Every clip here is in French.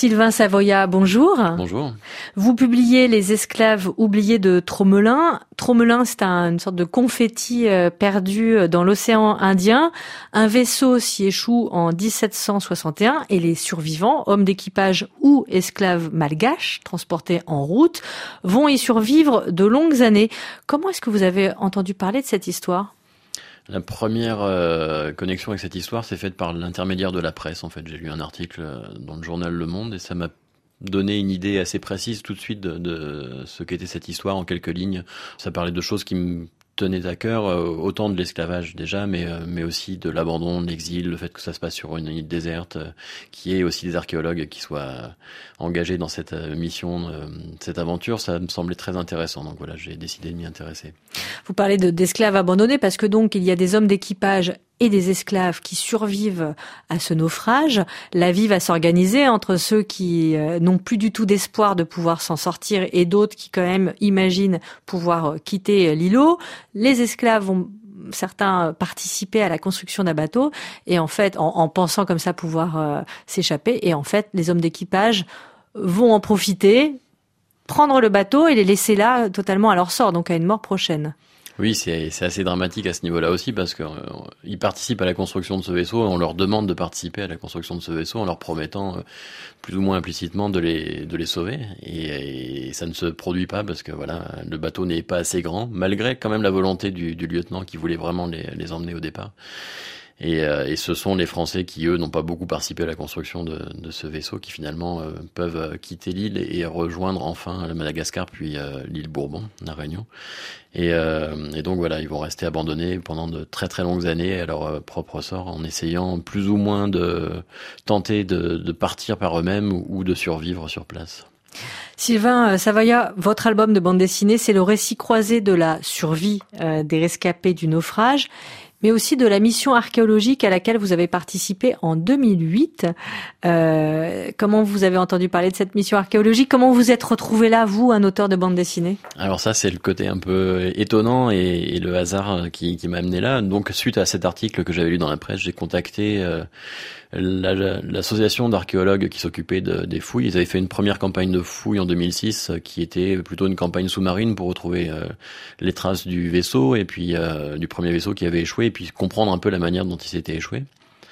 Sylvain Savoya, bonjour. Bonjour. Vous publiez Les esclaves oubliés de Tromelin. Tromelin, c'est une sorte de confetti perdu dans l'océan Indien. Un vaisseau s'y échoue en 1761 et les survivants, hommes d'équipage ou esclaves malgaches, transportés en route, vont y survivre de longues années. Comment est-ce que vous avez entendu parler de cette histoire ? La première connexion avec cette histoire s'est faite par l'intermédiaire de la presse. En fait, j'ai lu un article dans le journal Le Monde et ça m'a donné une idée assez précise tout de suite de ce qu'était cette histoire en quelques lignes. Ça parlait de choses qui me tenaient à cœur, autant de l'esclavage déjà, mais aussi de l'abandon, de l'exil, le fait que ça se passe sur une île déserte, qu'il y ait aussi des archéologues qui soient engagés dans cette mission, cette aventure. Ça me semblait très intéressant. Donc voilà, j'ai décidé de m'y intéresser. Vous parlez d'esclaves abandonnés parce que donc il y a des hommes d'équipage et des esclaves qui survivent à ce naufrage. La vie va s'organiser entre ceux qui n'ont plus du tout d'espoir de pouvoir s'en sortir et d'autres qui quand même imaginent pouvoir quitter l'îlot. Les esclaves vont certains participer à la construction d'un bateau et en fait en pensant comme ça pouvoir s'échapper, et en fait les hommes d'équipage vont en profiter, prendre le bateau et les laisser là totalement à leur sort, donc à une mort prochaine. Oui, c'est assez dramatique à ce niveau-là aussi parce que ils participent à la construction de ce vaisseau et on leur demande de participer à la construction de ce vaisseau en leur promettant plus ou moins implicitement de les sauver, et ça ne se produit pas parce que voilà, le bateau n'est pas assez grand malgré quand même la volonté du lieutenant qui voulait vraiment les emmener au départ. Et ce sont les Français qui, eux, n'ont pas beaucoup participé à la construction de ce vaisseau, qui finalement peuvent quitter l'île et rejoindre enfin le Madagascar, puis l'île Bourbon, la Réunion. Et donc voilà, ils vont rester abandonnés pendant de très très longues années à leur propre sort, en essayant plus ou moins de tenter de partir par eux-mêmes ou de survivre sur place. Sylvain Savoya, votre album de bande dessinée, c'est le récit croisé de la survie des rescapés du naufrage, mais aussi de la mission archéologique à laquelle vous avez participé en 2008. Comment vous avez entendu parler de cette mission archéologique ? Comment vous êtes retrouvé là, vous, un auteur de bande dessinée ? Alors ça, c'est le côté un peu étonnant et le hasard qui m'a amené là. Donc, suite à cet article que j'avais lu dans la presse, j'ai contacté l'association d'archéologues qui s'occupait des fouilles. Ils avaient fait une première campagne de fouilles en 2006 qui était plutôt une campagne sous-marine pour retrouver les traces du vaisseau et puis du premier vaisseau qui avait échoué, et puis comprendre un peu la manière dont il s'était échoué.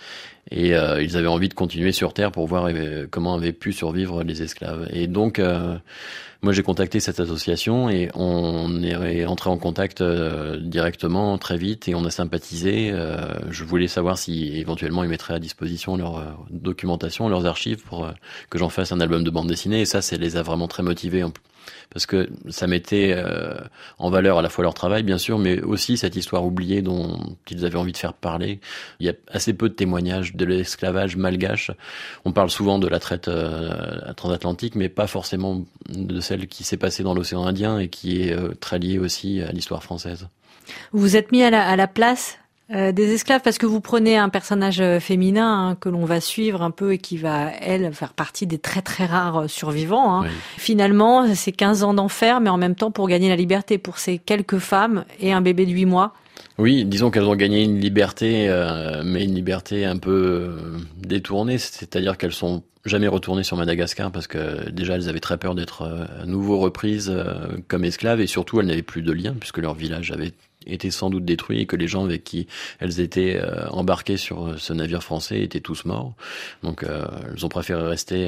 Et ils avaient envie de continuer sur Terre pour voir comment avaient pu survivre les esclaves. Et donc, moi j'ai contacté cette association et on est entré en contact directement très vite et on a sympathisé. Je voulais savoir si éventuellement ils mettraient à disposition leur documentation, leurs archives pour que j'en fasse un album de bande dessinée. Et ça les a vraiment très motivés. Parce que ça mettait en valeur à la fois leur travail, bien sûr, mais aussi cette histoire oubliée dont ils avaient envie de faire parler. Il y a assez peu de témoignages de l'esclavage malgache. On parle souvent de la traite transatlantique, mais pas forcément de celle qui s'est passée dans l'océan Indien et qui est très liée aussi à l'histoire française. Vous vous êtes mis à la place des esclaves parce que vous prenez un personnage féminin que l'on va suivre un peu et qui va, elle, faire partie des très très rares survivants. Oui. Finalement, c'est 15 ans d'enfer, mais en même temps pour gagner la liberté pour ces quelques femmes et un bébé de 8 mois. Oui, disons qu'elles ont gagné une liberté, mais une liberté un peu détournée, c'est-à-dire qu'elles sont jamais retournées sur Madagascar parce que déjà elles avaient très peur d'être à nouveau reprises comme esclaves, et surtout elles n'avaient plus de lien puisque leur village avait été sans doute détruit et que les gens avec qui elles étaient embarquées sur ce navire français étaient tous morts. Donc elles ont préféré rester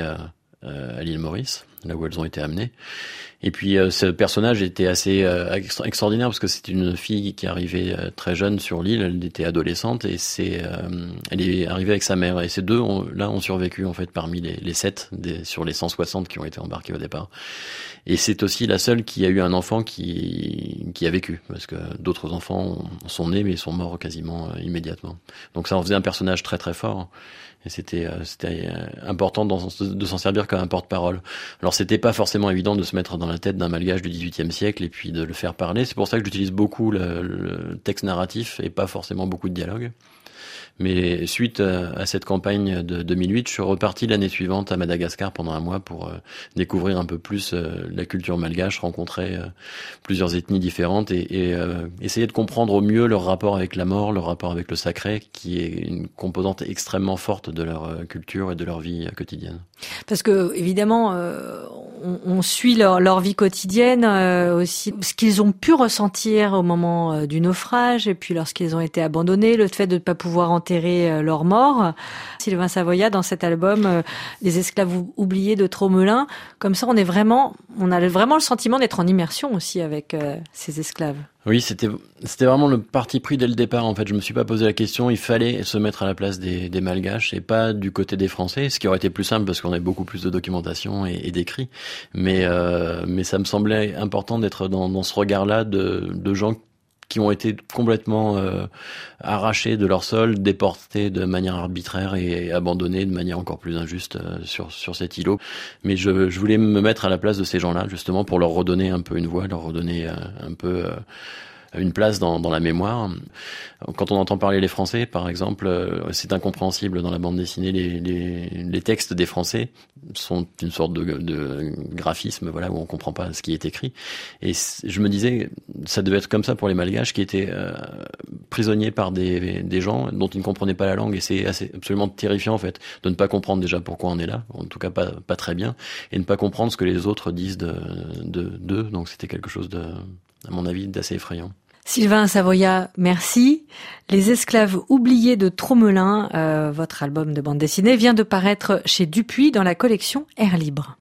à l'île Maurice, là où elles ont été amenées. Et puis ce personnage était assez extraordinaire parce que c'est une fille qui arrivait très jeune sur l'île, elle était adolescente et elle est arrivée avec sa mère, et ces deux ont survécu en fait parmi les 7 sur les 160 qui ont été embarqués au départ. Et c'est aussi la seule qui a eu un enfant qui a vécu, parce que d'autres enfants sont nés mais sont morts quasiment immédiatement. Donc ça en faisait un personnage très très fort. Et c'était important de s'en servir comme un porte-parole. Alors Alors c'était pas forcément évident de se mettre dans la tête d'un malgache du XVIIIe siècle et puis de le faire parler. C'est pour ça que j'utilise beaucoup le texte narratif et pas forcément beaucoup de dialogue. Mais suite à cette campagne de 2008, je suis reparti l'année suivante à Madagascar pendant un mois pour découvrir un peu plus la culture malgache, rencontrer plusieurs ethnies différentes et essayer de comprendre au mieux leur rapport avec la mort, leur rapport avec le sacré, qui est une composante extrêmement forte de leur culture et de leur vie quotidienne. Parce que évidemment, on suit leur vie quotidienne, aussi ce qu'ils ont pu ressentir au moment du naufrage et puis lorsqu'ils ont été abandonnés, le fait de ne pas pouvoir enterrer leurs morts. Sylvain Savoya, dans cet album Les esclaves oubliés de Tromelin, comme ça on a vraiment le sentiment d'être en immersion aussi avec ces esclaves. Oui, c'était vraiment le parti pris dès le départ. En fait, je me suis pas posé la question. Il fallait se mettre à la place des Malgaches et pas du côté des Français, ce qui aurait été plus simple parce qu'on a beaucoup plus de documentation et d'écrits. Mais ça me semblait important d'être dans ce regard-là de gens qui ont été complètement arrachés de leur sol, déportés de manière arbitraire et abandonnés de manière encore plus injuste sur cet îlot. Mais je voulais me mettre à la place de ces gens-là, justement, pour leur redonner un peu une voix, leur redonner un peu une place dans la mémoire. Quand on entend parler les Français, par exemple, c'est incompréhensible dans la bande dessinée. Les textes des Français sont une sorte de graphisme, voilà, où on comprend pas ce qui est écrit. Et je me disais, ça devait être comme ça pour les Malgaches qui étaient prisonniers par des gens dont ils ne comprenaient pas la langue. Et c'est absolument terrifiant, en fait, de ne pas comprendre déjà pourquoi on est là, en tout cas pas très bien, et ne pas comprendre ce que les autres disent d'eux. Donc c'était quelque chose à mon avis, d'assez effrayant. Sylvain Savoya, merci. Les esclaves oubliés de Tromelin, votre album de bande dessinée, vient de paraître chez Dupuis dans la collection Air Libre.